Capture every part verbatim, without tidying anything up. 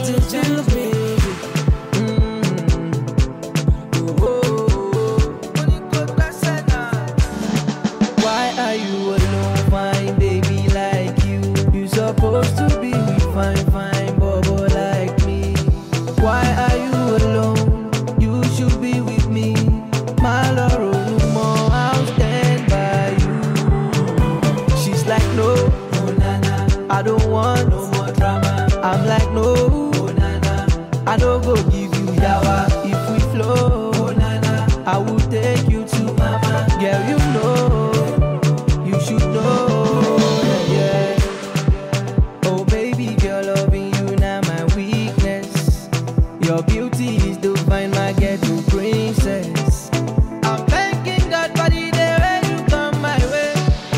you, baby. Mm. Oh, why are you alone, fine baby like you? You supposed to be with fine, fine bobo like me. Why are you alone? You should be with me. My love, no more, I'll stand by you. She's like, no, no, nana, I don't want no more drama. I'm like, no, oh, nana, I don't go give you yawa. If we flow, oh, nana, I will take you to mama. Girl, you know, you should know, yeah. Oh baby girl, loving you now my weakness. Your beauty is to find my ghetto princess. I'm thanking God for the day when you come my way.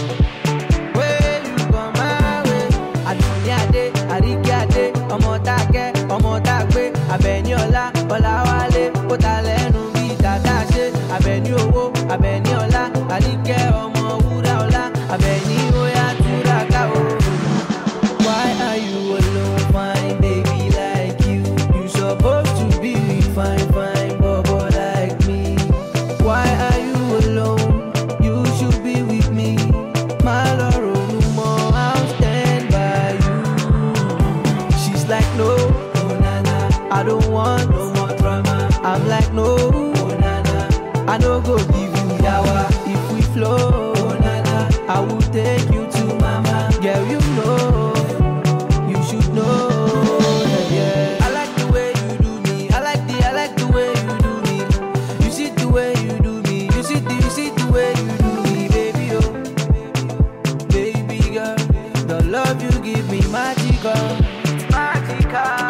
When you come my way. Aduniade, Arikiade, Omotake, Omotagbe, Abeniola, Olawale, Otalenu, Bitadashe, Abeni Owo, Abeniola, Alike, Omo Wura Ola, Abeni Oya Turaka o. Why are you alone, fine baby like you? You supposed to be with fine, fine bobo like me. Why are you alone? You should be with me. My love, no more, I'll stand by you. She's like, no, oh nana, I don't want no more drama. I'm like, no, oh nana, I don't go give you yawa. If we flow, oh nana, I will take you to mama. Girl, you know, you should know, yeah. I like the way you do me. I like the, I like the way you do me. You see the way you do me. You see the, you see the way you do me, baby, oh, baby girl. The love you give me, magical, magical.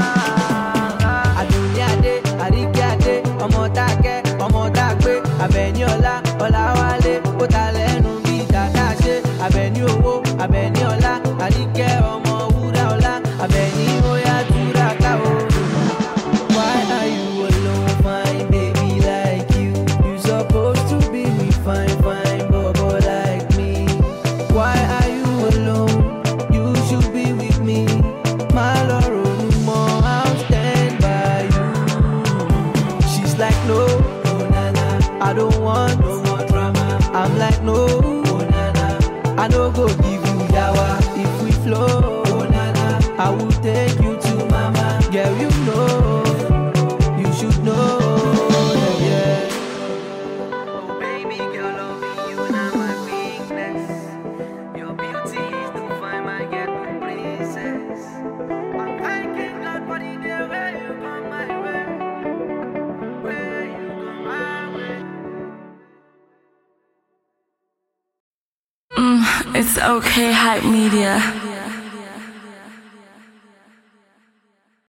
Aduniade, Arikiade, Omotake, Omotagbe, Abeniola, Olawale, Otalenu, Bitadashe, Abeni Owo, Abeniola, Alike, Omo Wura Ola, Abeni Oya Turaka o. Why are you alone, fine baby like you? You supposed to be with fine, fine bobo like me. Why are you alone? You should be with me. My love, no more, I'll stand by you. She's like, no, oh nana, I don't want no more drama. I'm like, no, oh nana, I don't go give you yawa. If we flow, oh nana, I will take you to mama. Girl, you know, you should know, yeah. Oh baby girl, loving you now my weakness. Your beauty is to find my ghetto princess. I'm thanking God for the day where you come my way. Where you come my way. Mm, it's okay, Hype Media.